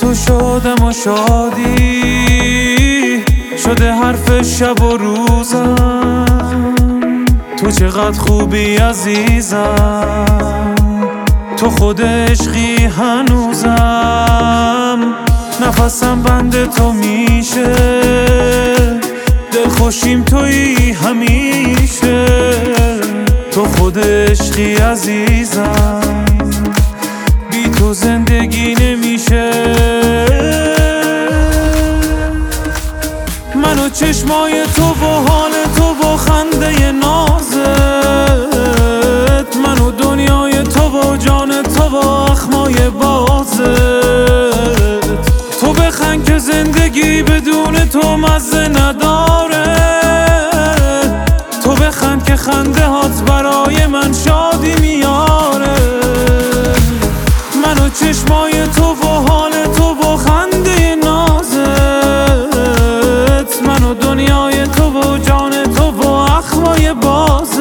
تو شدم و شادی شده حرف شب و روزم. تو چقدر خوبی عزیزم، تو خود عشقی هنوزم. نفسم بند تو میشه، دلخوشیم تویی همیشه. تو خود عشقی عزیزم، بی تو زندگی نمیشه. من و چشمای تو و حال تو و خنده نازت، من و دنیای تو و جان تو و اخمای بازت. تو بخند که زندگی بدون تو مزه نداره، تو بخند که خنده هات برای من شادی میاره. من و چشمای تو و حال تو و خنده نازت، من و دنیای تو و جان تو و اخمای بازت.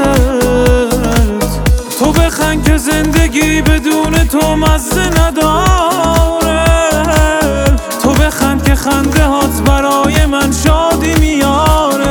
تو بخند که زندگی بدون تو مزه نداره، تو بخند که خنده هات برای من شادی میاره.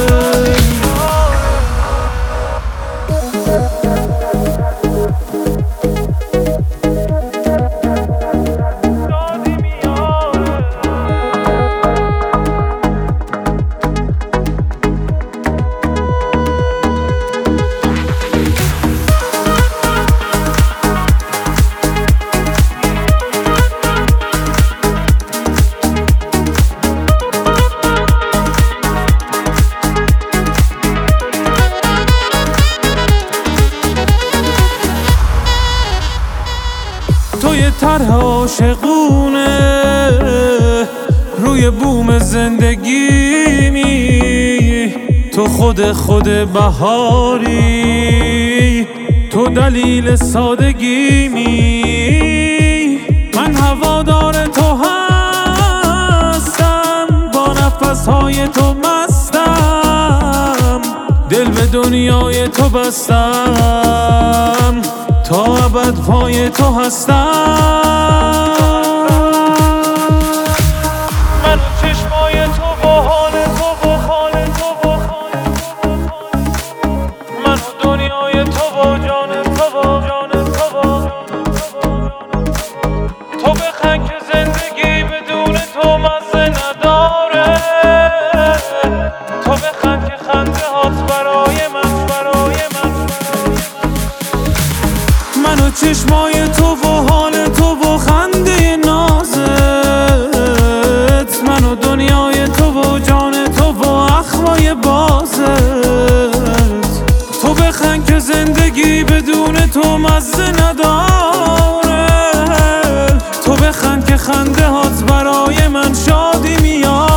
تو یه طرح عاشقونه روی بوم زندگیمی، تو خود بهاری، تو دلیل سادگیمی. من هوادار تو هستم، با نفسهای تو مستم، دل به دنیای تو بستم، تا ابد پای تو هستم. من و چشمای تو و حال تو و خال تو و من و دنیای تو و جان تو و جان تو و تو بخند که زندگی بدون تو مزه نداره، تو بخند که خنده هات برای من من و چشمای تو و حال تو و خنده نازت، من و دنیای تو و جان تو و اخمای بازت. تو بخند که زندگی بدون تو مزه نداره، تو بخند که خنده هات برای من شادی میاره.